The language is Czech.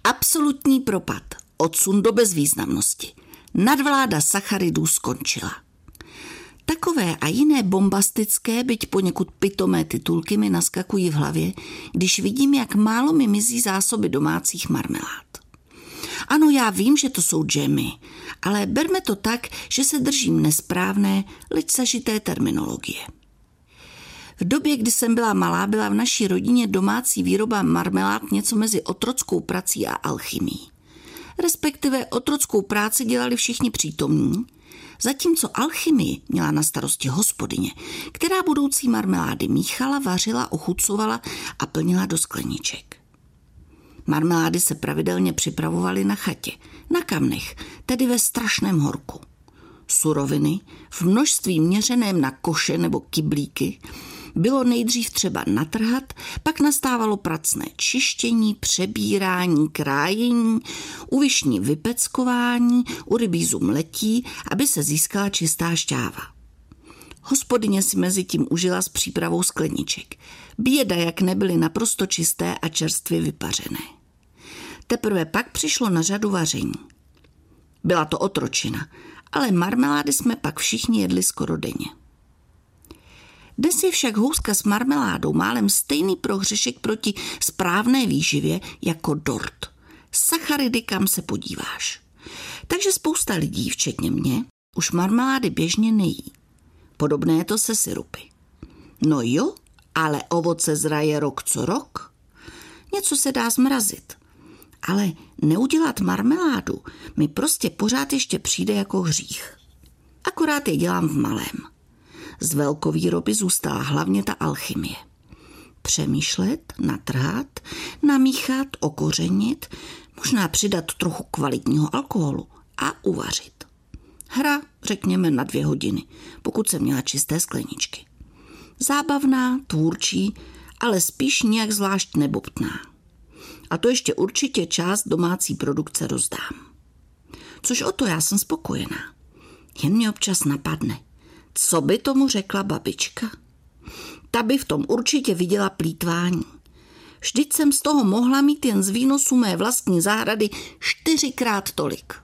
Absolutní propad, odsun do bezvýznamnosti. Nadvláda sacharidů skončila. Takové a jiné bombastické, byť poněkud pitomé titulky mi naskakují v hlavě, když vidím, jak málo mi mizí zásoby domácích marmelád. Ano, já vím, že to jsou džemy, ale berme to tak, že se držím nesprávné, leč zažité terminologie. V době, kdy jsem byla malá, byla v naší rodině domácí výroba marmelád něco mezi otrockou prací a alchymií. Respektive otrockou práci dělali všichni přítomní, zatímco alchymii měla na starosti hospodyně, která budoucí marmelády míchala, vařila, ochucovala a plnila do skleniček. Marmelády se pravidelně připravovaly na chatě, na kamnech, tedy ve strašném horku. Suroviny, v množství měřeném na koše nebo kyblíky, bylo nejdřív třeba natrhat, pak nastávalo pracné čištění, přebírání, krájení, u višní vypeckování, u rybízu mletí, aby se získala čistá šťáva. Hospodyně si mezi tím užila s přípravou skleniček. Běda, jak nebyly naprosto čisté a čerstvě vypařené. Teprve pak přišlo na řadu vaření. Byla to otročina, ale marmelády jsme pak všichni jedli skoro denně. Dnes je však houska s marmeládou málem stejný prohřešek proti správné výživě jako dort. Sacharidy, kam se podíváš. Takže spousta lidí, včetně mě, už marmelády běžně nejí. Podobné je to se sirupy. No jo, ale ovoce zraje rok co rok. Něco se dá zmrazit. Ale neudělat marmeládu mi prostě pořád ještě přijde jako hřích. Akorát je dělám v malém. Z velkovýroby zůstala hlavně ta alchymie. Přemýšlet, natrhat, namíchat, okořenit, možná přidat trochu kvalitního alkoholu a uvařit. Hra, řekněme, na 2 hodiny, pokud jsem měla čisté skleničky. Zábavná, tvůrčí, ale spíš nějak zvlášť nebobtná. A to ještě určitě část domácí produkce rozdám. Což o to já jsem spokojená. Jen mě občas napadne. Co by tomu řekla babička? Ta by v tom určitě viděla plýtvání. Vždyť jsem z toho mohla mít jen z výnosu mé vlastní zahrady 4krát tolik.